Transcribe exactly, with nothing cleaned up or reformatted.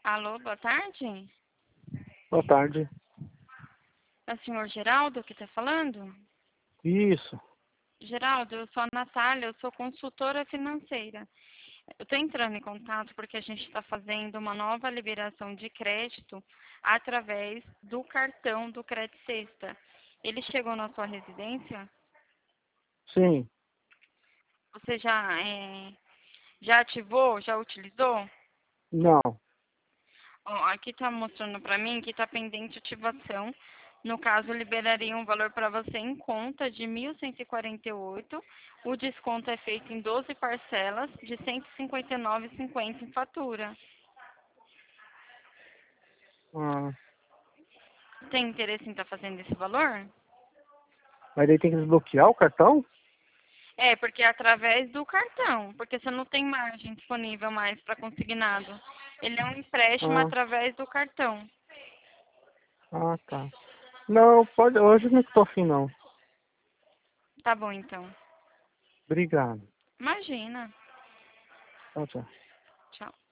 Alô, boa tarde. Boa tarde. É o senhor Geraldo que está falando? Isso. Geraldo, eu sou a Natália, eu sou consultora financeira. Eu estou entrando em contato porque a gente está fazendo uma nova liberação de crédito através do cartão do Crédito Sexta. Ele chegou na sua residência? Sim. Você já, é, já ativou, já utilizou? Não. Ó, aqui está mostrando para mim que está pendente ativação. No caso, liberaria um valor para você em conta de mil cento e quarenta e oito. O desconto é feito em doze parcelas de cento e cinquenta e nove reais e cinquenta centavos em fatura. Ah, Tem interesse em estar fazendo esse valor? mas daí tem que desbloquear o cartão? É, porque é através do cartão, porque você não tem margem disponível mais para consignado. Ele é um empréstimo Ah, através do cartão. ah, tá. Não, pode. Hoje eu não estou afim, não. Tá bom, então. Obrigado. Imagina. Tchau, tchau. Tchau.